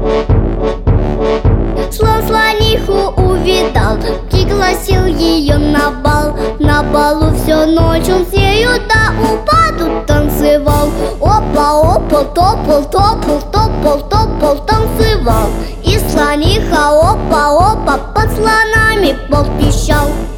Слон слониху увидал, пригласил ее на бал. На балу всю ночь он с нею до упаду танцевал. Опа-опа, топал, топал, топал, топал, танцевал. И слониха опа-опа под слонами пол пищал.